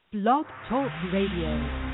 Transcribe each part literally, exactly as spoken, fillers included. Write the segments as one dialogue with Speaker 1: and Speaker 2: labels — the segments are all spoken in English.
Speaker 1: Blog Talk Radio.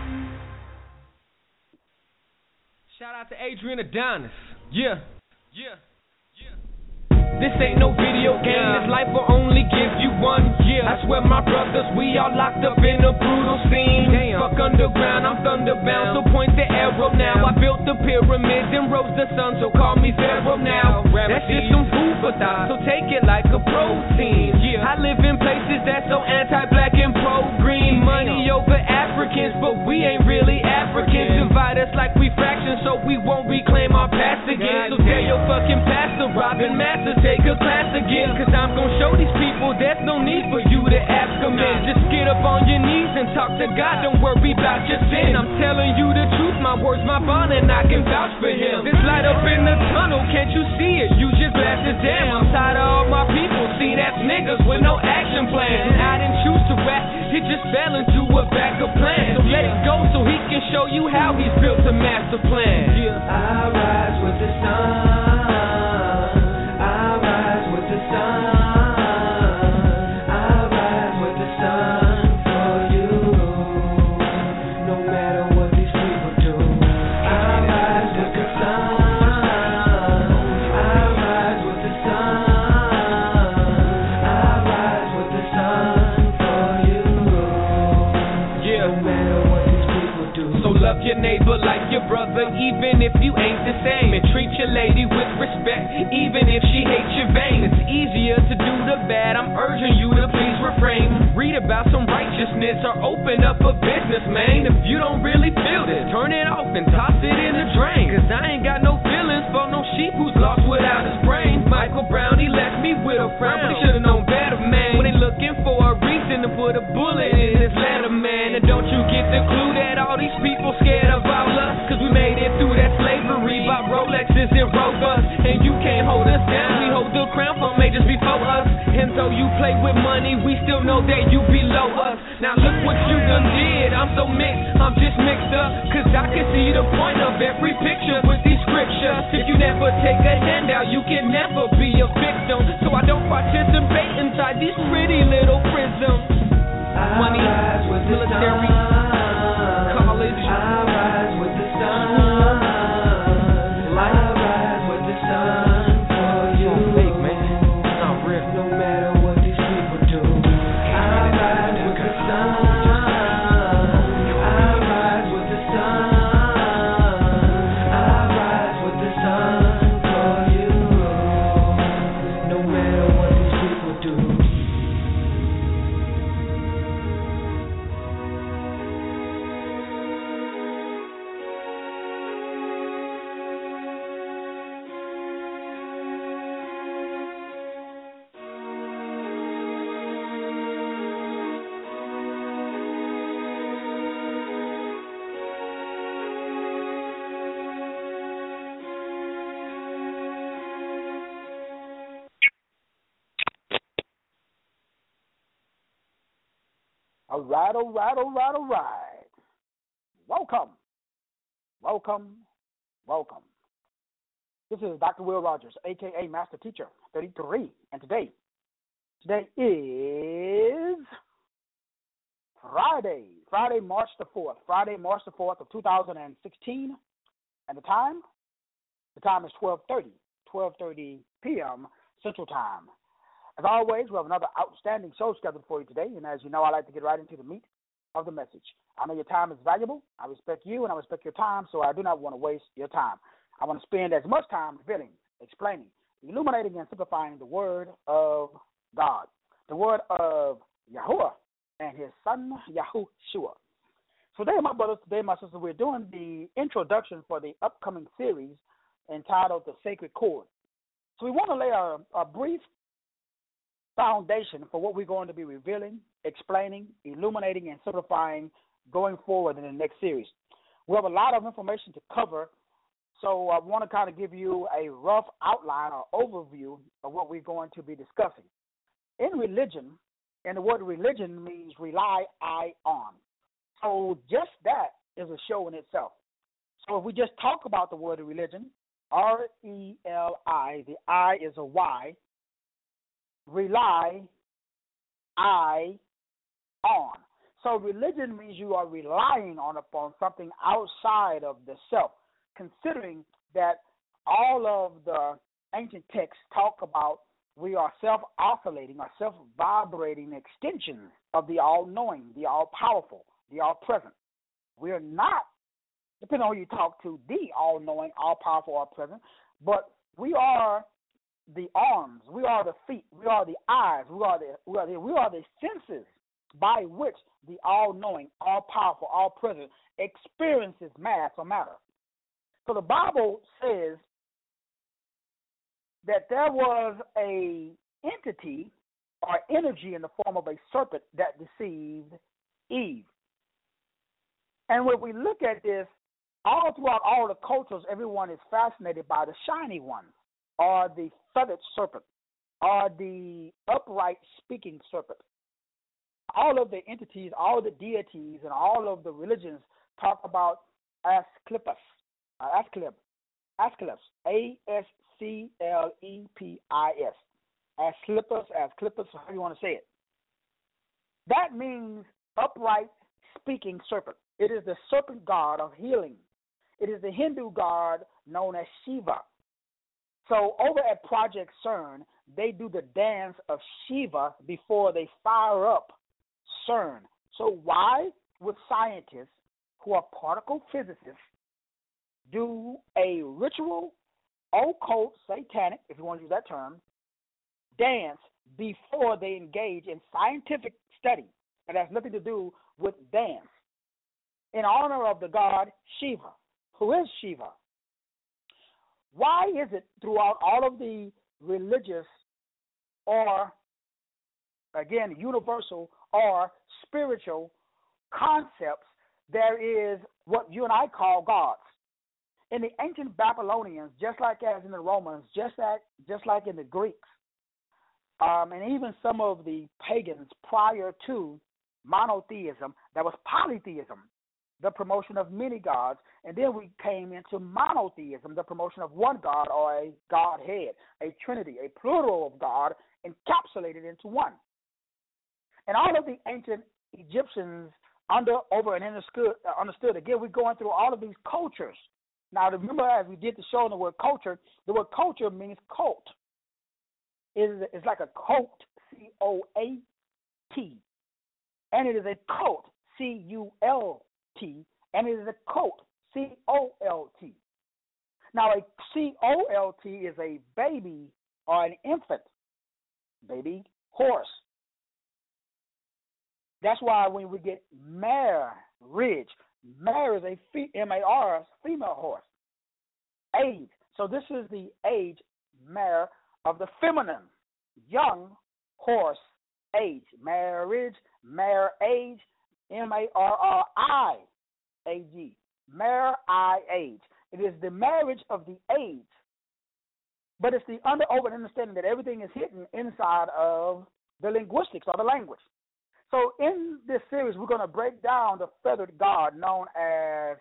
Speaker 2: Shout out to Adrian Adonis. Yeah, yeah, yeah. This ain't no video game. This life will only give you one year. I swear, my brothers, we all locked up in a brutal scene. Damn. Fuck underground, I'm thunderbound. So point the arrow now. I built the pyramids and rose the sun. So call me Pharaoh now. That's just some food for thought. So take it like a protein. Yeah. I live in places that's so anti-black and pro-green. Money over Africans, but we ain't really Africans. Divide us like we fractions, so we won't reclaim our past again. So tell your fucking pastor, Robin Master, take a class again. Cause I'm gonna show these people there's no need for you to ask them in. Just get up on your knees and talk to God. Don't worry about your sin. I'm telling you the truth, my words, my bond, and I can vouch for him. This light up in the tunnel, can't you see it? Use your glasses, damn. I'm tired of all my people. See, that's niggas with no action plan. And I didn't choose to rap, it just fell into a backup plan. So let it go so he can show you how he's built a master plan. Yeah.
Speaker 3: I rise with the sun.
Speaker 2: Your neighbor like your brother, even if you ain't the same. And treat your lady with respect, even if she hates your vein. It's easier to do the bad, I'm urging you to please refrain. Read about some righteousness or open up a business, man. If you don't really feel this, turn it off and toss it in the drain. Cause I ain't got no feelings for no sheep who's lost without his brain. Michael Brown, he left me with a frown, but he should've known better, man. When they looking for a reason to put a bullet in his letter, man. And don't you get the clue that all these people scared of all us? Cause we made it through that slavery by Rolexes and Rovers. And you can't hold us down, we hold the crown for majors before us. And though you play with money, we still know that you below us. Now look what you done did, I'm so mixed, I'm just mixed up. Cause I can see the point of every picture with these scriptures. If you never take a handout, you can never be a victim. So I don't participate inside these pretty little prisms. Money, military, college,
Speaker 3: I rise with the sun. I rise with the sun for you.
Speaker 2: Fake, man. It's not real.
Speaker 3: No matter what these people do, I rise with the sun. I rise with the sun. I rise with the sun for you. No matter what these people do.
Speaker 4: All right, all right, all right, all right. Welcome, welcome, welcome. This is Doctor Will Rogers, a k a. Master Teacher thirty-three, and today, today is Friday, Friday, March the fourth, Friday, March the fourth of two thousand sixteen, and the time, the time is twelve thirty, twelve thirty p.m. Central Time. As always, we have another outstanding show scheduled for you today, and as you know, I like to get right into the meat of the message. I know your time is valuable. I respect you, and I respect your time, so I do not want to waste your time. I want to spend as much time revealing, explaining, illuminating, and simplifying the Word of God, the Word of Yahuwah and His Son, Yahushua. So today, my brothers, today, my sisters, we're doing the introduction for the upcoming series entitled The Sacred Chord. So we want to lay a, a brief foundation for what we're going to be revealing, explaining, illuminating, and simplifying going forward in the next series. We have a lot of information to cover, so I want to kind of give you a rough outline or overview of what we're going to be discussing. In religion, and the word religion means rely I on. So just that is a show in itself. So if we just talk about the word religion, R E L I, the I is a Y, rely I on. So religion means you are relying on upon something outside of the self, considering that all of the ancient texts talk about we are self-oscillating or self-vibrating extensions of the all-knowing, the all-powerful, the all-present. We are not, depending on who you talk to, the all-knowing, all-powerful, all-present, but we are the arms, we are the feet, we are the eyes, we are the we are the, we are the senses by which the all-knowing, all-powerful, all-present experiences mass or matter. So the Bible says that there was a entity or energy in the form of a serpent that deceived Eve. And when we look at this, all throughout all the cultures, everyone is fascinated by the shiny one, or the feathered serpent, or the upright speaking serpent. All of the entities, all the deities, and all of the religions talk about Asclepius, uh, Asclep, Asclepius, A S C L E P I S, Asclepius, Asclepius, however you want to say it. That means upright speaking serpent. It is the serpent god of healing. It is the Hindu god known as Shiva. So over at Project CERN, they do the dance of Shiva before they fire up CERN. So why would scientists who are particle physicists do a ritual, occult, satanic, if you want to use that term, dance before they engage in scientific study? And has nothing to do with dance. In honor of the god Shiva. Who is Shiva? Why is it throughout all of the religious or, again, universal or spiritual concepts, there is what you and I call gods? In the ancient Babylonians, just like as in the Romans, just like, just like in the Greeks, um, and even some of the pagans prior to monotheism, there was polytheism, the promotion of many gods, and then we came into monotheism, the promotion of one God or a Godhead, a Trinity, a plural of God encapsulated into one. And all of the ancient Egyptians under, over, and understood, uh, understood. Again, we're going through all of these cultures. Now, remember, as we did the show on the word culture, the word culture means cult. It is, it's like a cult, C O A T. And it is a cult, C U L T, and it is a cult, C O L T. Now, a C O L T is a baby or an infant, baby horse. That's why when we get marriage, mare is a M A R, female horse. Age. So this is the age, mare, of the feminine, young horse age. Marriage, mare age, M A R R I A G. Mare I age. It is the marriage of the age. But it's the under open understanding that everything is hidden inside of the linguistics or the language. So in this series, we're going to break down the feathered god known as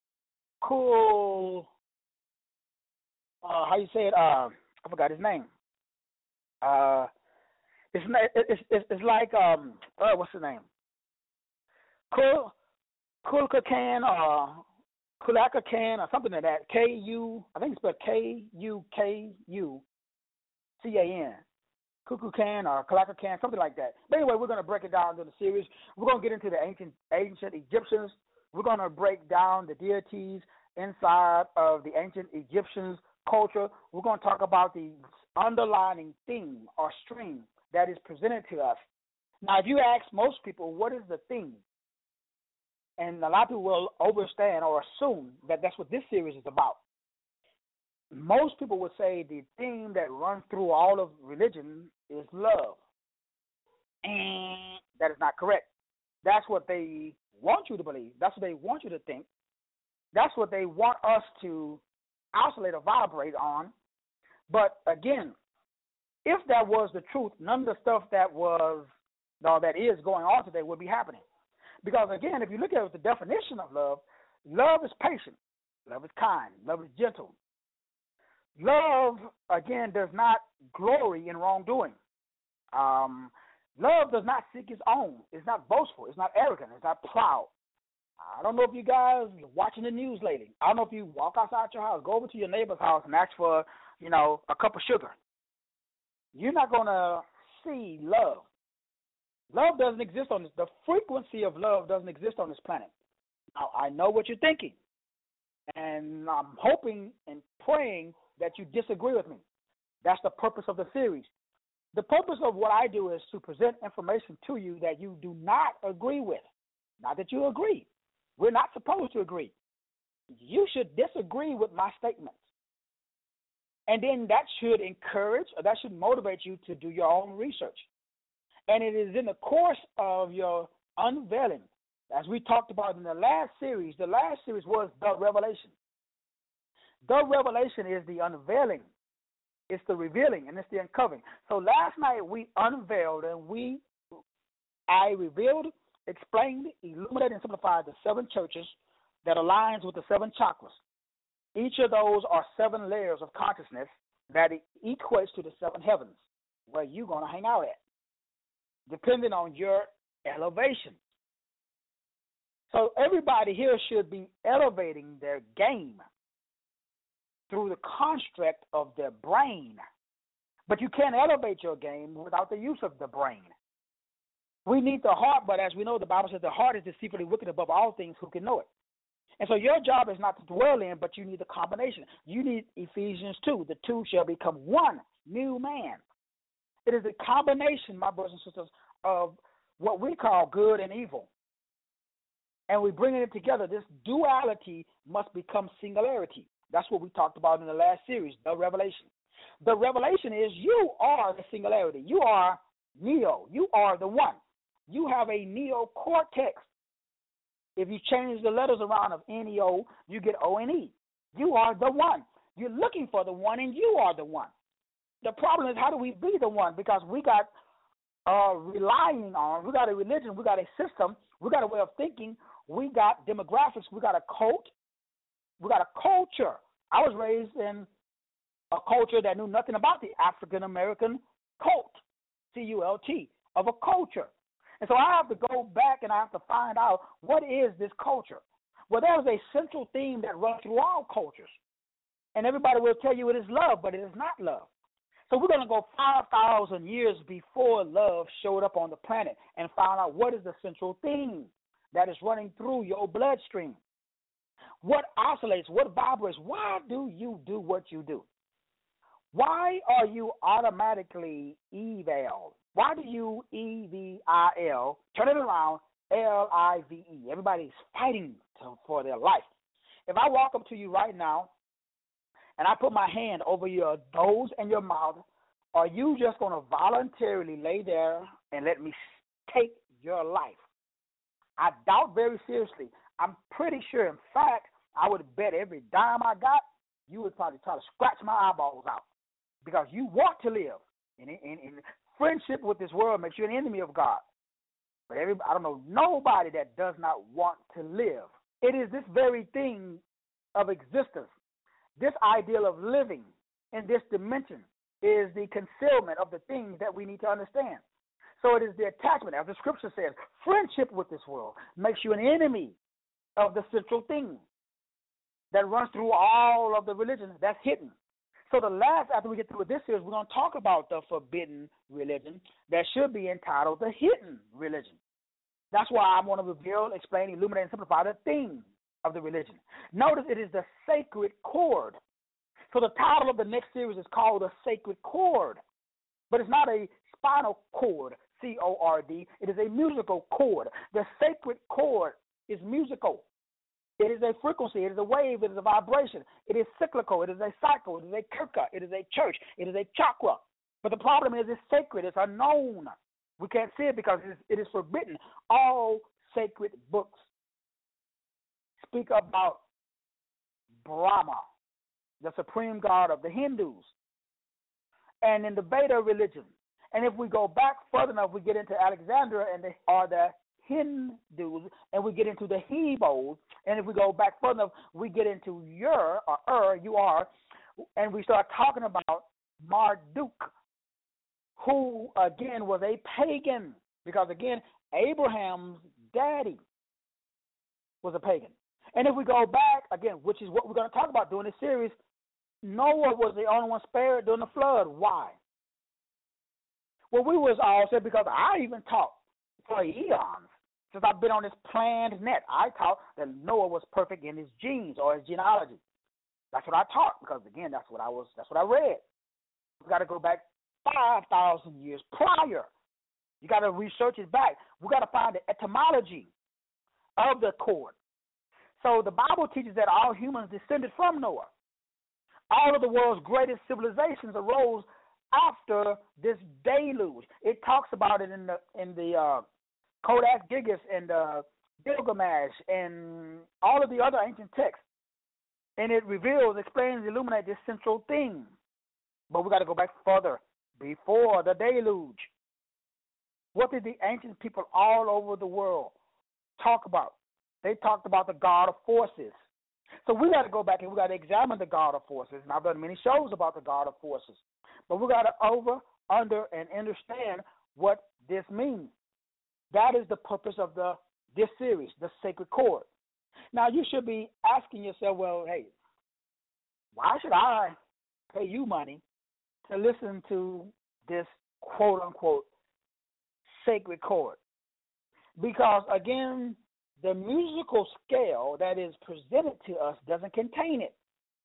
Speaker 4: Cool. Uh, how you say it? Uh, I forgot his name. Uh, it's, it's it's it's like um. Uh, what's his name? Kul Kulkakan or Kulakakan or something like that. K U. I think it's spelled K U K U C A N. Kukulkan or Kalakakan, something like that. But anyway, we're going to break it down in the series. We're going to get into the ancient ancient Egyptians. We're going to break down the deities inside of the ancient Egyptians' culture. We're going to talk about the underlying theme or stream that is presented to us. Now, if you ask most people, what is the theme? And a lot of people will understand or assume that that's what this series is about. Most people would say the theme that runs through all of religion is love. And that is not correct. That's what they want you to believe. That's what they want you to think. That's what they want us to oscillate or vibrate on. But again, if that was the truth, none of the stuff that was, no, that is going on today would be happening. Because again, if you look at the definition of love, love is patient, love is kind, love is gentle. Love, again, does not glory in wrongdoing. Um, Love does not seek its own. It's not boastful. It's not arrogant. It's not proud. I don't know if you guys are watching the news lately. I don't know if you walk outside your house, go over to your neighbor's house and ask for, you know, a cup of sugar. You're not going to see love. Love doesn't exist on this. The frequency of love doesn't exist on this planet. Now, I know what you're thinking, and I'm hoping and praying that you disagree with me. That's the purpose of the series. The purpose of what I do is to present information to you that you do not agree with. Not that you agree. We're not supposed to agree. You should disagree with my statements. And then that should encourage, or that should motivate you to do your own research. And it is in the course of your unveiling, as we talked about in the last series. The last series was the revelation. The revelation is the unveiling. It's the revealing, and it's the uncovering. So last night we unveiled, and we, I revealed, explained, illuminated, and simplified the seven churches that aligns with the seven chakras. Each of those are seven layers of consciousness that equates to the seven heavens, where you're going to hang out at, depending on your elevation. So everybody here should be elevating their game through the construct of their brain. But you can't elevate your game without the use of the brain. We need the heart, but as we know, the Bible says the heart is deceitfully wicked above all things. Who can know it? And so your job is not to dwell in, but you need the combination. You need Ephesians two. The two shall become one new man. It is a combination, my brothers and sisters, of what we call good and evil. And we bring it together. This duality must become singularity. That's what we talked about in the last series, the revelation. The revelation is you are the singularity. You are Neo. You are the one. You have a neocortex. If you change the letters around of N E O, you get O N E. You are the one. You're looking for the one, and you are the one. The problem is, how do we be the one? Because we got uh, relying on, we got a religion, we got a system, we got a way of thinking, we got demographics, we got a cult, we got a culture. I was raised in a culture that knew nothing about the African-American cult, C U L T, of a culture. And so I have to go back and I have to find out, what is this culture? Well, there is a central theme that runs through all cultures. And everybody will tell you it is love, but it is not love. So we're going to go five thousand years before love showed up on the planet and find out what is the central theme that is running through your bloodstream. What oscillates, what vibrates, why do you do what you do? Why are you automatically eval? Why do you E V I L, turn it around, L I V E? Everybody's fighting to, for their life. If I walk up to you right now and I put my hand over your nose and your mouth, are you just going to voluntarily lay there and let me take your life? I doubt very seriously. I'm pretty sure, in fact, I would bet every dime I got, you would probably try to scratch my eyeballs out because you want to live. In, in, in friendship with this world makes you an enemy of God. But every, I don't know nobody that does not want to live. It is this very thing of existence, this ideal of living in this dimension is the concealment of the things that we need to understand. So it is the attachment, as the scripture says, friendship with this world makes you an enemy of the central thing that runs through all of the religions that's hidden. So the last, after we get through with this series, we're going to talk about the forbidden religion that should be entitled the hidden religion. That's why I want to reveal, explain, illuminate, and simplify the theme of the religion. Notice it is the sacred chord. So the title of the next series is called the sacred chord. But it's not a spinal cord, C O R D. It is a musical chord. The sacred chord is musical. It is a frequency. It is a wave. It is a vibration. It is cyclical. It is a cycle. It is a kirka. It is a church. It is a chakra. But the problem is it's sacred. It's unknown. We can't see it because it is, it is forbidden. All sacred books speak about Brahma, the supreme god of the Hindus, and in the Veda religion. And if we go back further enough, we get into Alexandria and the, or the Hindus, and we get into the Hebrews. And if we go back further enough, we get into Ur, or Ur, you are, and we start talking about Marduk. who, again, was a pagan. Because, again, Abraham's daddy was a pagan. And if we go back, again, which is what we're going to talk about during this series, Noah was the only one spared during the flood. Why? Well, we was all said, because I even taught for eons, since I've been on this planned net, I taught that Noah was perfect in his genes or his genealogy. That's what I taught, because, again, that's what I was. That's what I read. We got to go back five thousand years prior. You got to research it back. We got to find the etymology of the cord. So the Bible teaches that all humans descended from Noah. All of the world's greatest civilizations arose after this deluge. It talks about it in the in the uh, Codex Gigas and uh, Gilgamesh and all of the other ancient texts. And it reveals, explains, illuminates this central theme. But we got to go back further, before the deluge. What did the ancient people all over the world talk about? They talked about the God of forces. So we got to go back and we got to examine the God of forces. And I've done many shows about the God of forces. But we got to over, under, and understand what this means. That is the purpose of the this series, the sacred cord. Now, you should be asking yourself, well, hey, why should I pay you money to listen to this quote-unquote sacred cord? Because, again, the musical scale that is presented to us doesn't contain it.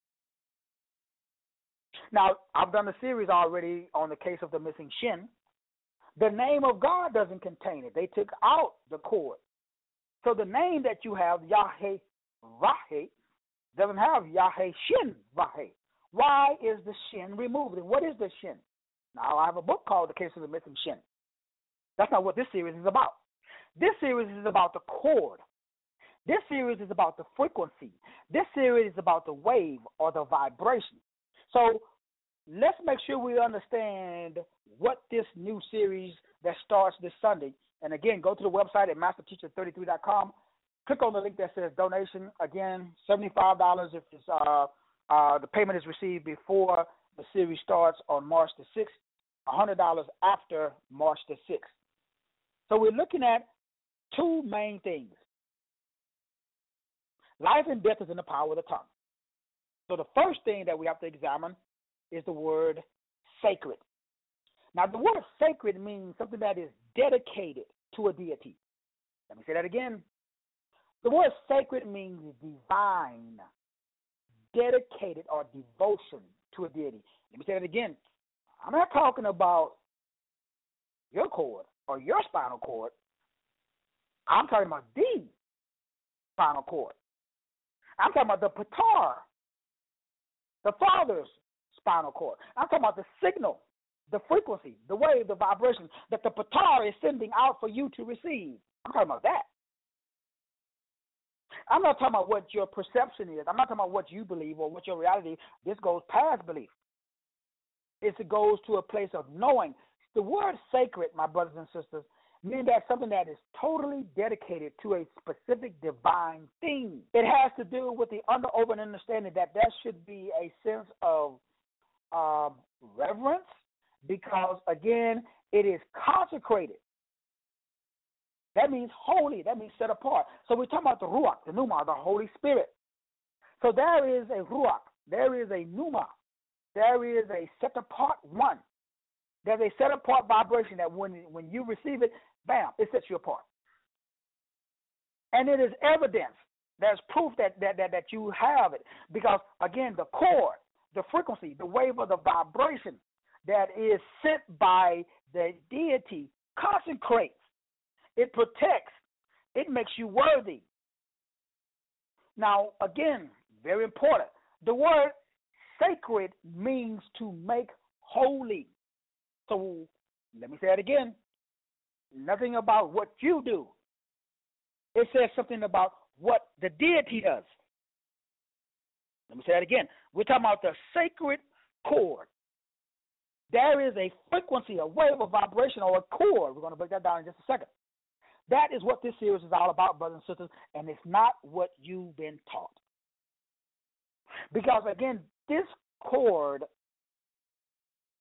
Speaker 4: Now, I've done a series already on the case of the missing shin. The name of God doesn't contain it. They took out the cord. So the name that you have, Yahweh Vahe, doesn't have Yahweh Shin Vahe. Why is the shin removed? And what is the shin? Now, I have a book called The Case of the Missing Shin. That's not what this series is about. This series is about the cord. This series is about the frequency. This series is about the wave or the vibration. So let's make sure we understand what this new series that starts this Sunday. And again, go to the website at master teacher thirty-three dot com. Click on the link that says donation. Again, seventy-five dollars if it's, uh, uh, the payment is received before the series starts on March the sixth, one hundred dollars after March the sixth. So we're looking at two main things. Life and death is in the power of the tongue. So the first thing that we have to examine is the word sacred. Now, the word sacred means something that is dedicated to a deity. Let me say that again. The word sacred means divine, dedicated or devotion to a deity. Let me say that again. I'm not talking about your cord or your spinal cord. I'm talking about the spinal cord. I'm talking about the patar, the father's spinal cord. I'm talking about the signal, the frequency, the wave, the vibration that the patar is sending out for you to receive. I'm talking about that. I'm not talking about what your perception is. I'm not talking about what you believe or what your reality is. This goes past belief. It goes to a place of knowing. The word sacred, my brothers and sisters, means that something that is totally dedicated to a specific divine thing. It has to do with the under open understanding that there should be a sense of um, reverence because, again, it is consecrated. That means holy. That means set apart. So we're talking about the Ruach, the Pneuma, the Holy Spirit. So there is a Ruach. There is a Pneuma. There is a set apart one. There's a set apart vibration that when, when you receive it, bam, it sets you apart. And it is evidence. There's proof that, that, that, that you have it. Because, again, the cord, the frequency, the wave of the vibration that is sent by the deity consecrates. It protects. It makes you worthy. Now, again, very important. The word sacred means to make holy. So let me say it again. Nothing about what you do. It says something about what the deity does. Let me say that again. We're talking about the sacred cord. There is a frequency, a wave of vibration, or a cord. We're going to break that down in just a second. That is what this series is all about, brothers and sisters, and it's not what you've been taught. Because, again, this cord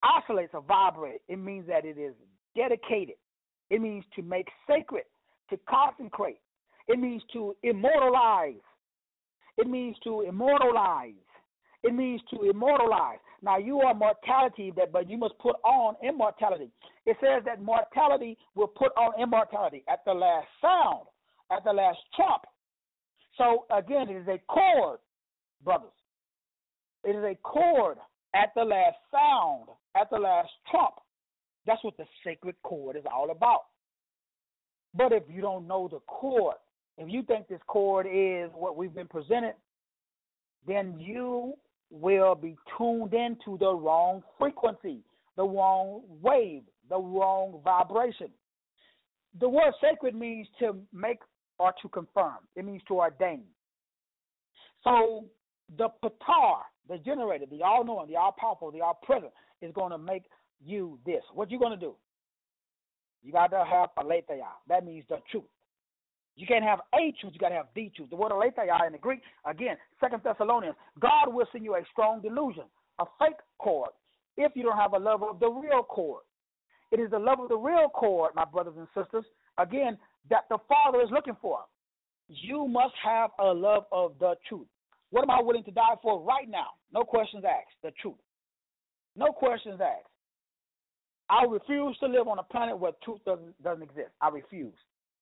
Speaker 4: oscillates or vibrates. It means that it is dedicated. It means to make sacred, to consecrate. It means to immortalize. It means to immortalize. It means to immortalize. Now, you are mortality, that, but you must put on immortality. It says that mortality will put on immortality at the last sound, at the last trump. So, again, it is a chord, brothers. It is a chord at the last sound, at the last trump. That's what the sacred chord is all about. But if you don't know the chord, if you think this chord is what we've been presented, then you will be tuned into the wrong frequency, the wrong wave, the wrong vibration. The word sacred means to make or to confirm. It means to ordain. So the Patar, the generator, the all-knowing, the all-powerful, the all-present, is going to make you this. What you going to do? You got to have aletheia. That means the truth. You can't have a truth, you got to have the truth. The word aletheia in the Greek, again, Second Thessalonians, God will send you a strong delusion, a fake chord, if you don't have a love of the real chord. It is the love of the real chord, my brothers and sisters, again, that the Father is looking for. You must have a love of the truth. What am I willing to die for right now? No questions asked, the truth. No questions asked. I refuse to live on a planet where truth doesn't, doesn't exist. I refuse.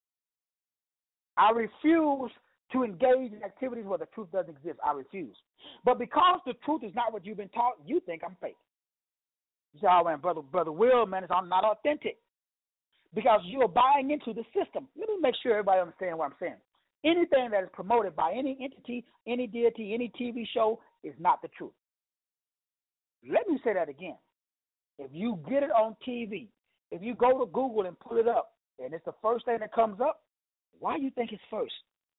Speaker 4: I refuse to engage in activities where the truth doesn't exist. I refuse. But because the truth is not what you've been taught, you think I'm fake. You say, oh, man, brother, brother Will, man, I'm not authentic. Because you're buying into the system. Let me make sure everybody understands what I'm saying. Anything that is promoted by any entity, any deity, any T V show is not the truth. Let me say that again. If you get it on T V, if you go to Google and pull it up, and it's the first thing that comes up, why do you think it's first?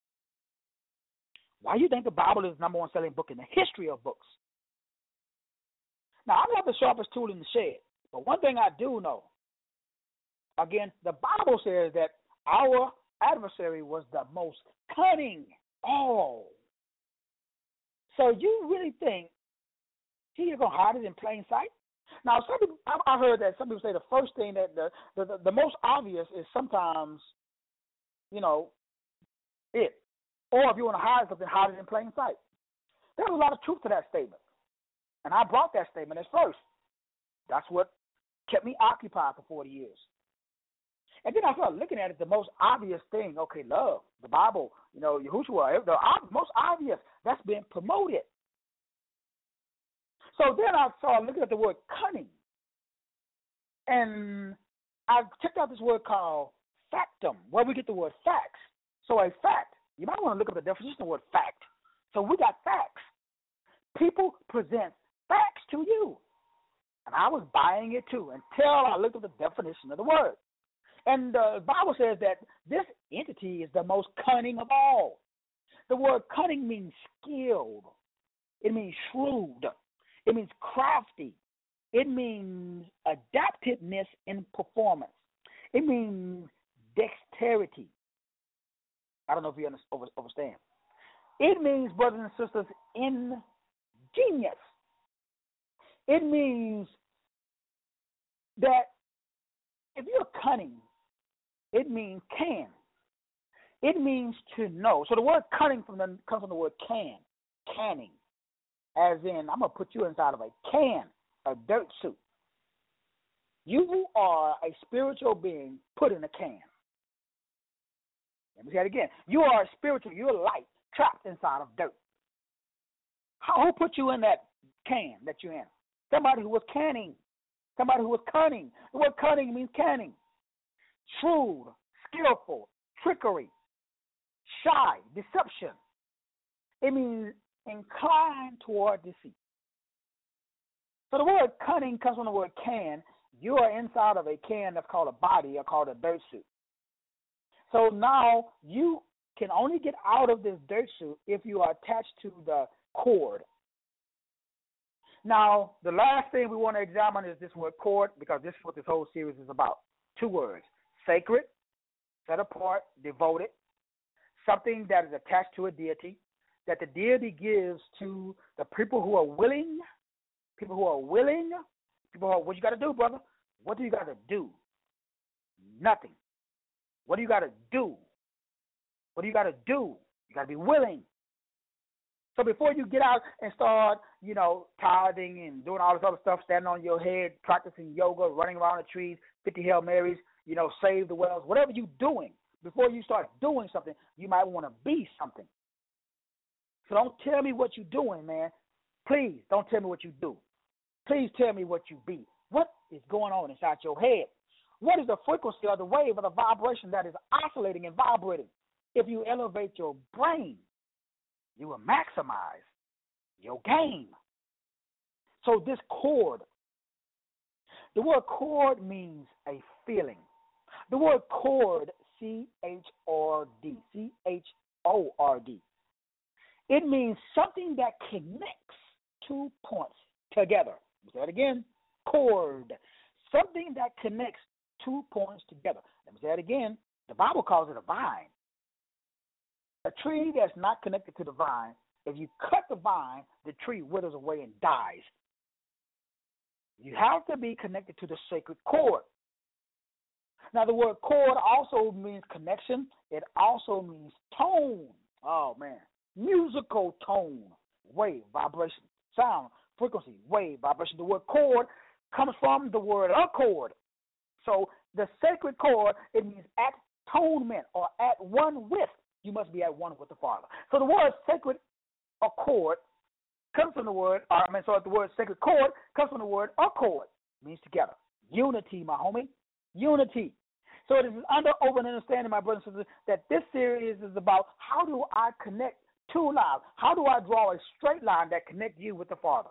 Speaker 4: Why do you think the Bible is the number one selling book in the history of books? Now, I'm not the sharpest tool in the shed, but one thing I do know, again, the Bible says that our adversary was the most cunning. Oh. So you really think he's going to hide it in plain sight? Now, some people, I heard that some people say the first thing that the, the, the, the most obvious is sometimes, you know, it. Or if you want to hide something, hide it in plain sight. There's a lot of truth to that statement. And I brought that statement as first. That's what kept me occupied for forty years. And then I started looking at it, the most obvious thing, okay, love, the Bible, you know, Yahushua, the most obvious, that's being promoted. So then I started looking at the word cunning. And I checked out this word called factum, where we get the word facts. So a fact, you might want to look up the definition of the word fact. So we got facts. People present facts to you. And I was buying it too until I looked at the definition of the word. And the Bible says that this entity is the most cunning of all. The word cunning means skilled. It means shrewd. It means crafty. It means adaptiveness in performance. It means dexterity. I don't know if you understand. It means, brothers and sisters, ingenious. It means that if you're cunning, it means can. It means to know. So the word cunning from the, comes from the word can, canning. As in, I'm going to put you inside of a can, a dirt suit. You are a spiritual being put in a can. Let me say it again. You are a spiritual, you're light, trapped inside of dirt. How, who put you in that can that you're in? Somebody who was canning. Somebody who was cunning. The word cunning means canning. Shrewd, skillful, trickery, shy, deception. It means inclined toward deceit. So the word cunning comes from the word can. You are inside of a can that's called a body or called a dirt suit. So now you can only get out of this dirt suit if you are attached to the cord. Now, the last thing we want to examine is this word cord, because this is what this whole series is about. Two words: sacred, set apart, devoted, something that is attached to a deity, that the deity gives to the people who are willing, people who are willing, People are, what you got to do, brother? What do you got to do? Nothing. What do you got to do? What do you got to do? You got to be willing. So before you get out and start, you know, tithing and doing all this other stuff, standing on your head, practicing yoga, running around the trees, fifty Hail Marys, you know, save the wells, whatever you're doing, before you start doing something, you might want to be something. So don't tell me what you're doing, man. Please don't tell me what you do. Please tell me what you be. What is going on inside your head? What is the frequency or the wave or the vibration that is oscillating and vibrating? If you elevate your brain, you will maximize your game. So this chord, the word chord means a feeling. The word chord, C H O R D, C H O R D. It means something that connects two points together. Let me say it again, chord. Something that connects two points together. Let me say it again. The Bible calls it a vine. A tree that's not connected to the vine, if you cut the vine, the tree withers away and dies. You have to be connected to the sacred chord. Now, the word chord also means connection. It also means tone. Oh, man. Musical tone, wave, vibration, sound, frequency, wave, vibration. The word chord comes from the word accord. So the sacred chord, it means at atonement or at one with. You must be at one with the Father. So the word sacred accord comes from the word, or, I mean, so the word sacred chord comes from the word accord, means together. Unity, my homie, unity. So it is under open understanding, my brothers and sisters, that this series is about how do I connect two lines? How do I draw a straight line that connects you with the Father?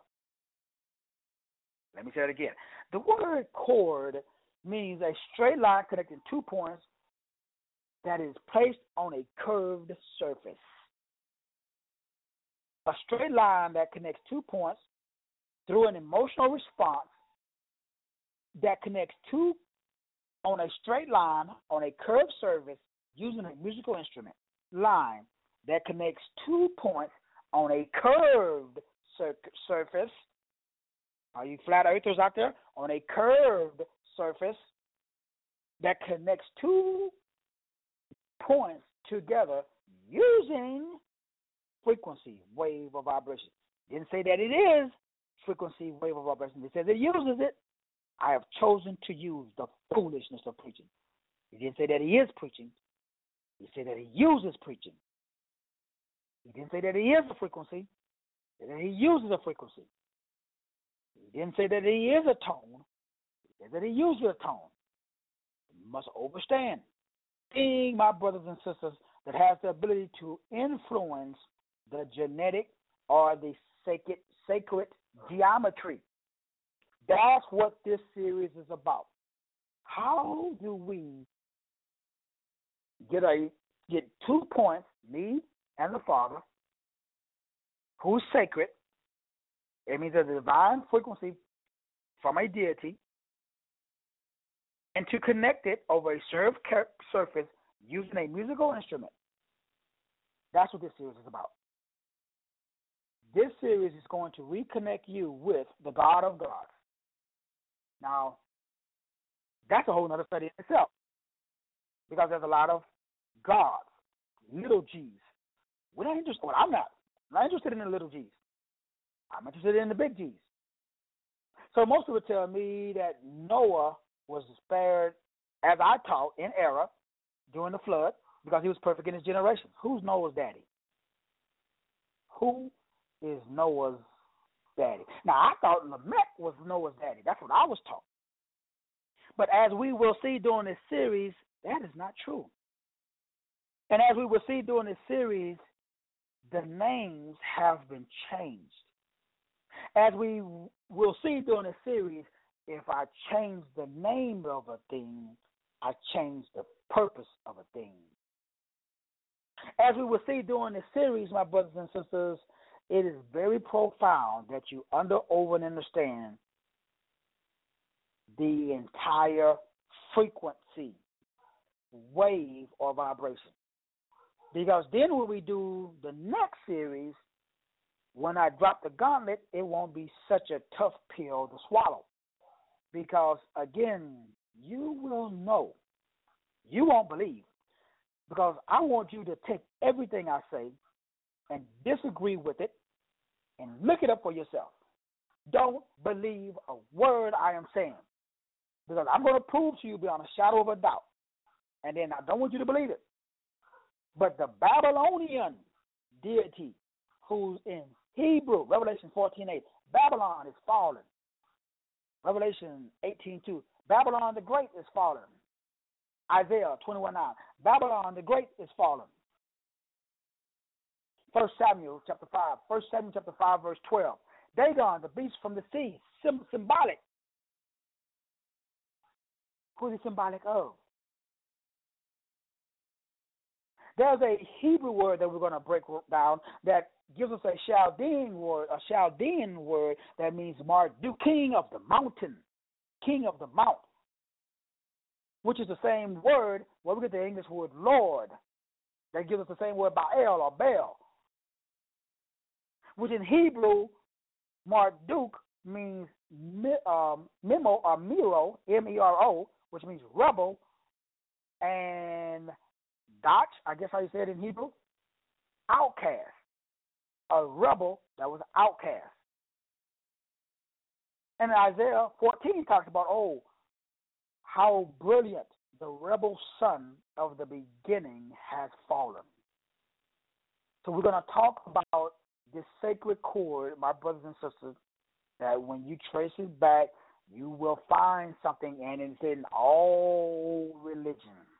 Speaker 4: Let me say it again. The word chord means a straight line connecting two points that is placed on a curved surface. A straight line that connects two points through an emotional response that connects two on a straight line on a curved surface using a musical instrument. Line that connects two points on a curved sur- surface. Are you flat earthers out there? On a curved surface that connects two points together using frequency, wave, or vibration. Didn't say that it is frequency, wave, or vibration. It says it uses it. I have chosen to use the foolishness of preaching. He didn't say that he is preaching. He said that he uses preaching. He didn't say that he is a frequency. He said that he uses a frequency. He didn't say that he is a tone. He said that he uses a tone. You must understand. Being, my brothers and sisters, that has the ability to influence the genetic or the sacred, sacred geometry. That's what this series is about. How do we get a get two points, me and the Father, who's sacred? It means a divine frequency from a deity, and to connect it over a curved surface using a musical instrument. That's what this series is about. This series is going to reconnect you with the God of gods. Now, that's a whole other study in itself, because there's a lot of gods, little g's. We're not interested. Well, I'm not. I'm not interested in the little g's. I'm interested in the big g's. So most people tell me that Noah was spared, as I taught, in error during the flood because he was perfect in his generation. Who's Noah's daddy? Who is Noah's daddy? Now, I thought Lamech was Noah's daddy. That's what I was taught. But as we will see during this series, that is not true. And as we will see during this series, the names have been changed. As we will see during this series, if I change the name of a thing, I change the purpose of a thing. As we will see during this series, my brothers and sisters, it is very profound that you under, over, and understand the entire frequency, wave, or vibration. Because then when we do the next series, when I drop the gauntlet, it won't be such a tough pill to swallow. Because, again, you will know. You won't believe. Because I want you to take everything I say and disagree with it and look it up for yourself. Don't believe a word I am saying. Because I'm going to prove to you beyond a shadow of a doubt. And then I don't want you to believe it. But the Babylonian deity, who's in Hebrew, Revelation fourteen eight, Babylon is fallen. Revelation eighteen two, Babylon the Great is fallen. Isaiah twenty-one nine, Babylon the Great is fallen. First Samuel chapter five, First Samuel chapter five, verse twelve, Dagon, the beast from the sea, sim- symbolic. Who is he symbolic of? There's a Hebrew word that we're going to break down that gives us a Chaldean word, a Chaldean word that means Marduk, king of the mountain, king of the mount, which is the same word where we get the English word Lord. That gives us the same word Baal or Baal, which in Hebrew, Marduk means um, Memo or Miro, M E R O, which means rebel, and Dach, I guess how you say it in Hebrew, outcast, a rebel that was outcast. And Isaiah fourteen talks about, oh, how brilliant the rebel son of the beginning has fallen. So we're going to talk about this sacred chord, my brothers and sisters, that when you trace it back, you will find something, and it's in all religions.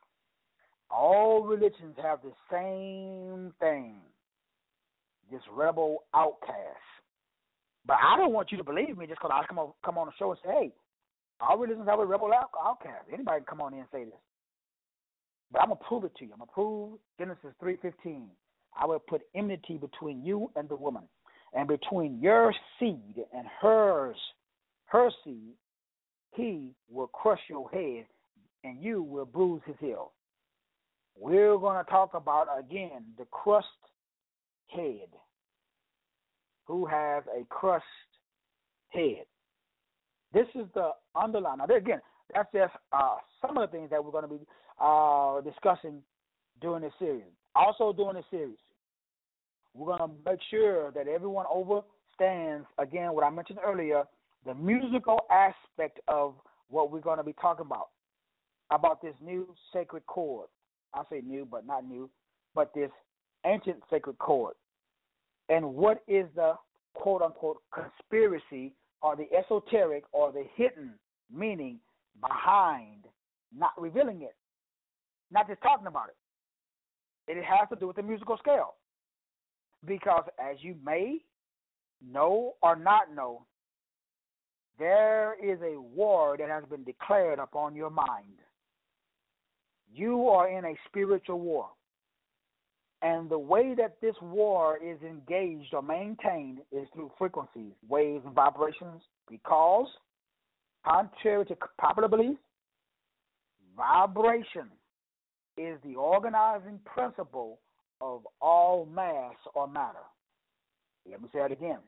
Speaker 4: All religions have the same thing, this rebel outcast. But I don't want you to believe me just because I come on, come on the show and say, hey, all religions have a rebel outcast. Anybody can come on in and say this. But I'm going to prove it to you. I'm going to prove Genesis three fifteen. I will put enmity between you and the woman, and between your seed and hers, her seed, he will crush your head, and you will bruise his heel. We're going to talk about, again, the crushed head. Who has a crushed head? This is the underline. Now, again, that's just uh, some of the things that we're going to be uh, discussing during this series. Also during this series, we're going to make sure that everyone understands, again, what I mentioned earlier, the musical aspect of what we're going to be talking about, about this new sacred chord. I say new, but not new, but this ancient sacred chord. And what is the quote-unquote conspiracy or the esoteric or the hidden meaning behind not revealing it, not just talking about it. It has to do with the musical scale. Because as you may know or not know, there is a war that has been declared upon your mind. You are in a spiritual war. And the way that this war is engaged or maintained is through frequencies, waves, and vibrations, because, contrary to popular belief, vibration is the organizing principle of all mass or matter. Let me say it again.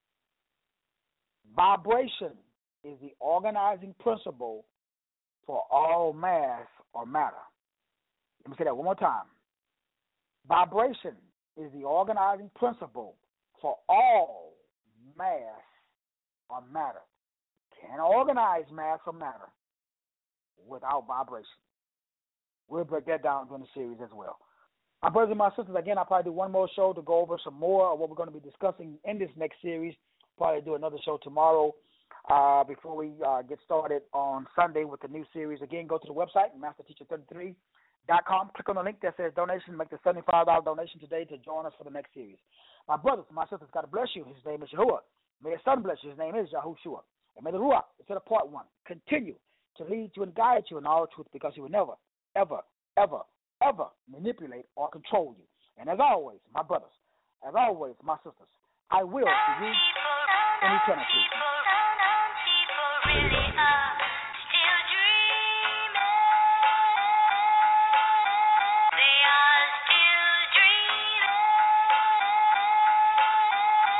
Speaker 4: Vibration is the organizing principle for all mass or matter. Let me say that one more time. Vibration is the organizing principle for all mass or matter. You can't organize mass or matter without vibration. We'll break that down during the series as well. My brothers and my sisters, again, I'll probably do one more show to go over some more of what we're going to be discussing in this next series. Probably do another show tomorrow uh, before we uh, get started on Sunday with the new series. Again, go to the website, master teacher thirty-three dot com. Click on the link that says donation. Make the seventy-five dollars donation today to join us for the next series. My brothers and my sisters, God bless you. His name is Yahuwah. May the Son bless you. His name is Yahushua. And may the Ruach, instead of part one, continue to lead you and guide you in all truth, because he will never, ever, ever, ever manipulate or control you. And as always, my brothers, as always, my sisters, I will see you in eternity.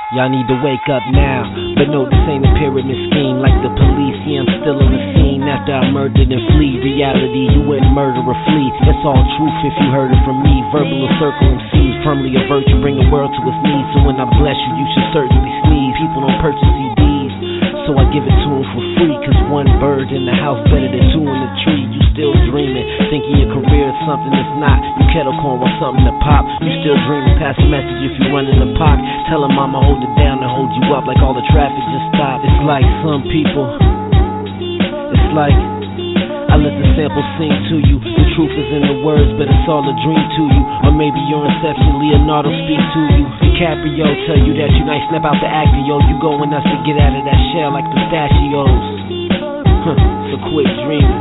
Speaker 5: Y'all need to wake up now. But no, this ain't a pyramid scheme like the police. Yeah, I'm still on the scene after I murdered and flee. Reality, you wouldn't murder or flee. It's all truth if you heard it from me. Verbal or circle M Cs, firmly a virtue, bring the world to its knees. So when I bless you, you should certainly sneeze. People don't purchase C Ds, so I give it to them for free. Cause one bird in the house better than two in the tree. You still dreaming, thinking your career is something that's not. You kettle corn want something to pop. You still dreaming, pass a message if you run in the park. Tell them I'ma hold it down and hold you up like all the traffic just stopped. It's like some people, it's like I let the sample sing to you. The truth is in the words, but it's all a dream to you. Or maybe your inception, Leonardo speak to you. DiCaprio tell you that you nice, snap out the actor, yo. You going nuts to get out of that shell like pistachios. Huh, so quit dreaming.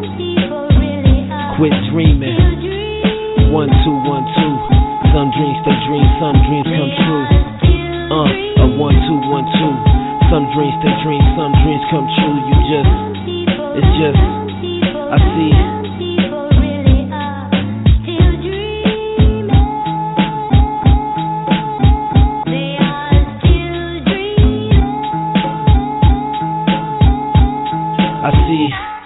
Speaker 5: Quit dreaming. One, two, one, two. Some dreams stay dreams, some dreams come true. Uh, a one, two, one, two. Some dreams stay dreams, some dreams come true. You just, it's just, I see. I see.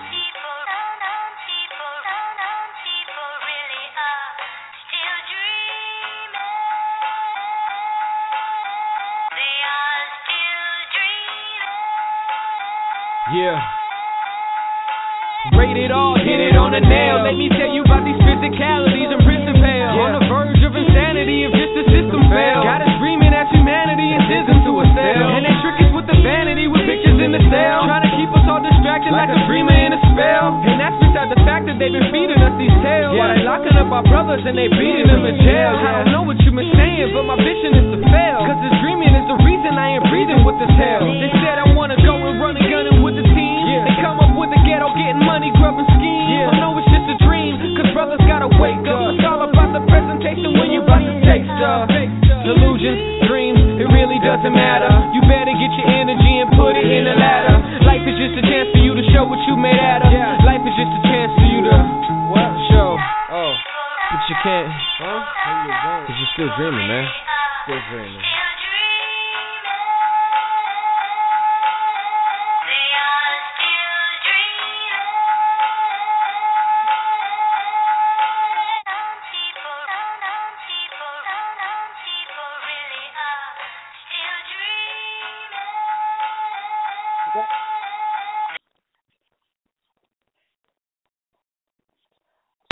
Speaker 2: Yeah. Rated R, hit it on the nail. Let me tell you about these physicalities and principles. Yeah. On the verge of insanity if just the system fails. Got us dreaming that humanity is isn't to a cell. And they trick us with the vanity with pictures in the cell. Trying to keep us all distracted like, like a dreamer in a spell. And that's beside the fact that they've been feeding us these tales. Yeah. While they locking up our brothers and they beating them in jail. Yeah. I don't know what you've been saying, but my vision is to fail. Cause this dreaming is the reason I ain't breathing with this hell. They said I wanna go and run and gun with the team. Yeah. They come up with the ghetto getting money, grubbing schemes. Yeah. I know it's just a dream, cause brothers gotta wake up. It's all about the presentation when you about to take stuff. Delusions, dreams, it really doesn't matter. You better get your energy and put it in the ladder. Life is just a chance for you to show what you made out of. Yeah. Life is just a chance for you to what? Show. Oh, but you can't, huh? Cause you're still dreaming, man. Still dreaming.